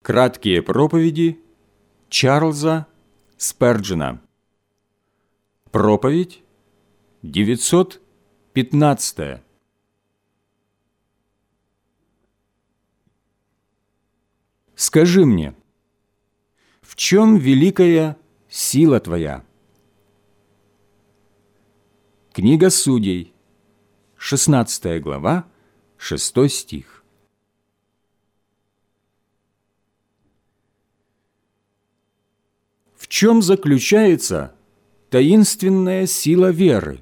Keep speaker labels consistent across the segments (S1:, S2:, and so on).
S1: Краткие проповеди Чарльза Сперджена. Проповедь 915. Скажи мне, в чем великая сила твоя? Книга Судей, 16 глава, 6 стих. В чем заключается таинственная сила веры?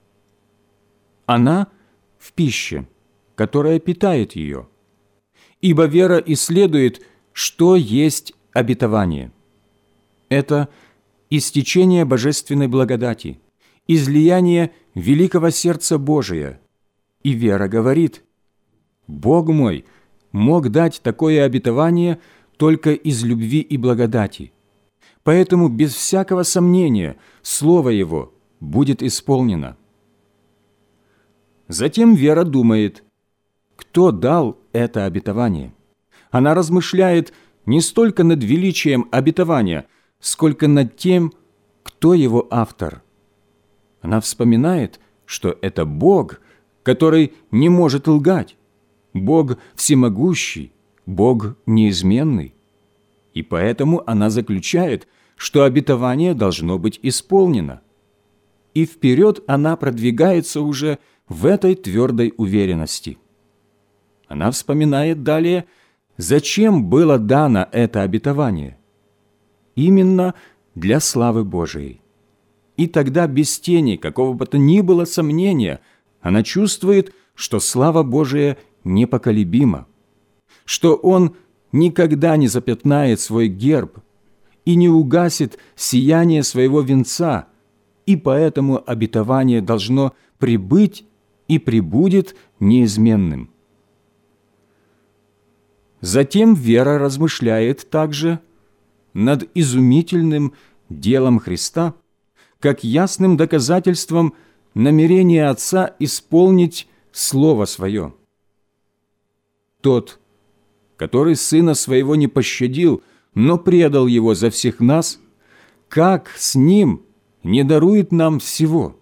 S1: Она в пище, которая питает ее. Ибо вера исследует, что есть обетование. Это истечение божественной благодати, излияние великого сердца Божия. И вера говорит: Бог мой мог дать такое обетование только из любви и благодати. Поэтому без всякого сомнения Слово Его будет исполнено. Затем вера думает: кто дал это обетование? Она размышляет не столько над величием обетования, сколько над тем, кто его автор. Она вспоминает, что это Бог, который не может лгать, Бог всемогущий, Бог неизменный. И поэтому она заключает, что обетование должно быть исполнено. И вперед она продвигается уже в этой твердой уверенности. Она вспоминает далее, зачем было дано это обетование. Именно для славы Божией. И тогда без тени какого бы то ни было сомнения она чувствует, что слава Божия непоколебима, что Он никогда не запятнает свой герб и не угасит сияние своего венца, и поэтому обетование должно прибыть и пребудет неизменным. Затем вера размышляет также над изумительным делом Христа, как ясным доказательством намерения Отца исполнить Слово Свое. Тот, который Сына Своего не пощадил, но предал Его за всех нас, как с Ним не дарует нам всего?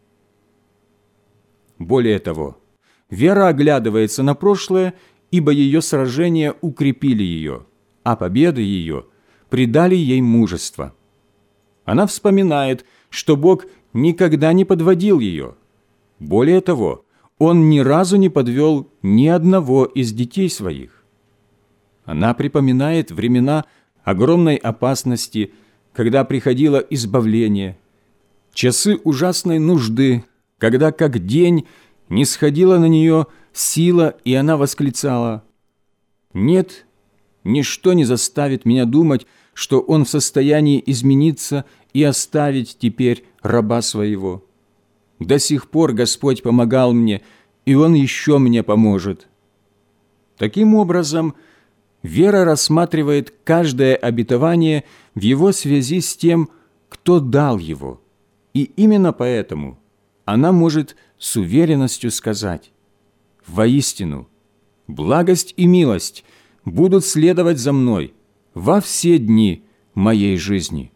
S1: Более того, вера оглядывается на прошлое, ибо ее сражения укрепили ее, а победы ее придали ей мужество. Она вспоминает, что Бог никогда не подводил ее. Более того, Он ни разу не подвел ни одного из детей своих. Она припоминает времена огромной опасности, когда приходило избавление, часы ужасной нужды, когда как день нисходила на нее сила, и она восклицала: «Нет, ничто не заставит меня думать, что Он в состоянии измениться и оставить теперь раба своего. До сих пор Господь помогал мне, и Он еще мне поможет». Таким образом, вера рассматривает каждое обетование в его связи с тем, кто дал его, и именно поэтому она может с уверенностью сказать: «Воистину, благость и милость будут следовать за мной во все дни моей жизни».